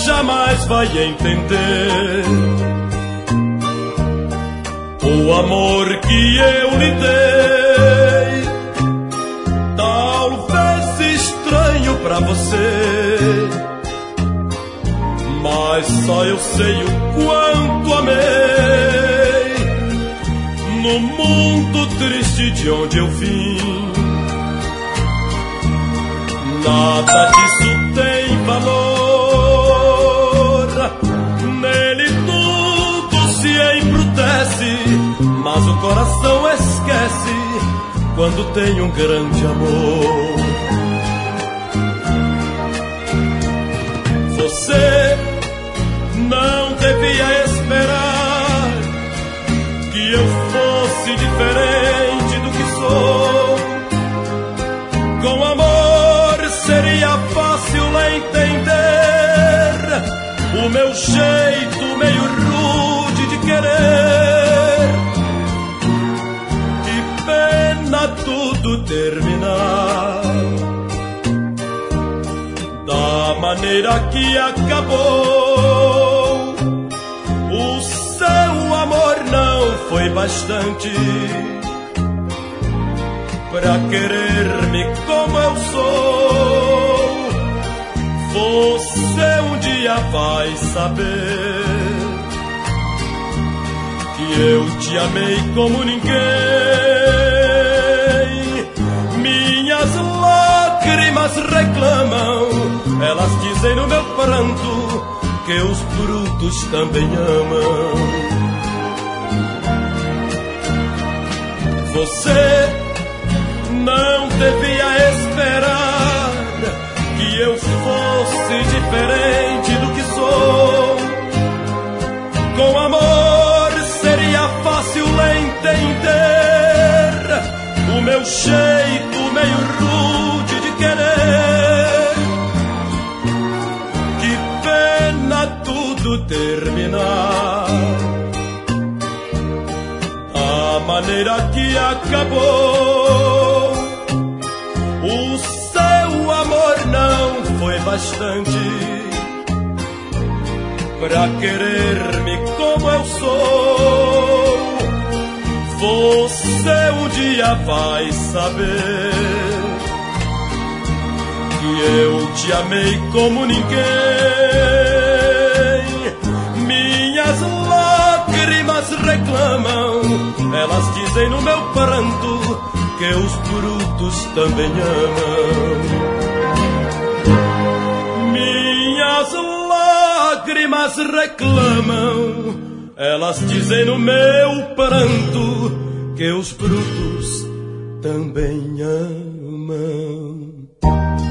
jamais vai entender o amor que eu lhe dei. Talvez estranho pra você, mas só eu sei o quanto amei. No mundo triste de onde eu vim, nada disso tem valor. Nele tudo se embrutece, mas o coração esquece quando tem um grande amor. Você não devia esperar que eu fosse diferente do que sou. Com amor seria fácil entender o meu jeito meio rude de querer. Que pena tudo terminar da maneira que acabou. O seu amor não foi bastante pra querer-me como eu sou. Você um dia vai saber que eu te amei como ninguém. Minhas lágrimas reclamam, elas dizem no meu pranto que os brutos também amam. Você não devia esperar que eu fosse diferente do que sou. Com amor seria fácil entender o meu jeito meio rude de querer. Que pena tudo terminar da maneira que acabou. O seu amor não foi bastante pra querer-me como eu sou. Você um dia vai saber que eu te amei como ninguém. Minhas lágrimas reclamam, elas dizem no meu pranto que os brutos também amam. Minhas lágrimas reclamam, elas dizem no meu pranto que os brutos também amam.